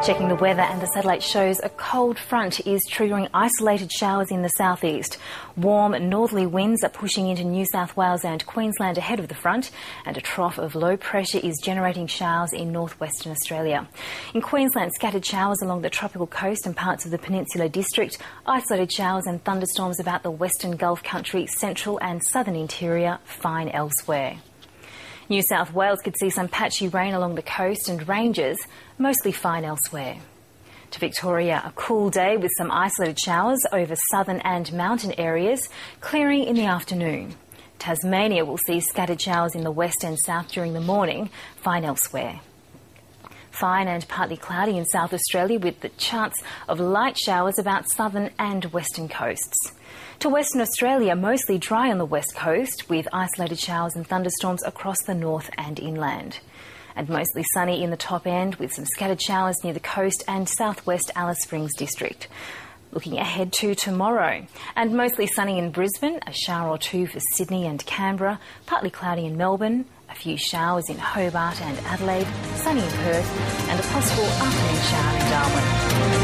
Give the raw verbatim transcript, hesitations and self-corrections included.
Checking the weather, and the satellite shows a cold front is triggering isolated showers in the southeast. Warm northerly winds are pushing into New South Wales and Queensland ahead of the front, and a trough of low pressure is generating showers in northwestern Australia. In Queensland, scattered showers along the tropical coast and parts of the Peninsula District, isolated showers and thunderstorms about the western Gulf country, central and southern interior, fine elsewhere. New South Wales could see some patchy rain along the coast and ranges, mostly fine elsewhere. To Victoria, a cool day with some isolated showers over southern and mountain areas, clearing in the afternoon. Tasmania will see scattered showers in the west and south during the morning, fine elsewhere. Fine and partly cloudy in South Australia with the chance of light showers about southern and western coasts. To Western Australia, mostly dry on the west coast with isolated showers and thunderstorms across the north and inland. And mostly sunny in the top end with some scattered showers near the coast and southwest Alice Springs district. Looking ahead to tomorrow, and mostly sunny in Brisbane, a shower or two for Sydney and Canberra, partly cloudy in Melbourne, a few showers in Hobart and Adelaide, sunny in Perth, and a possible afternoon shower in Darwin.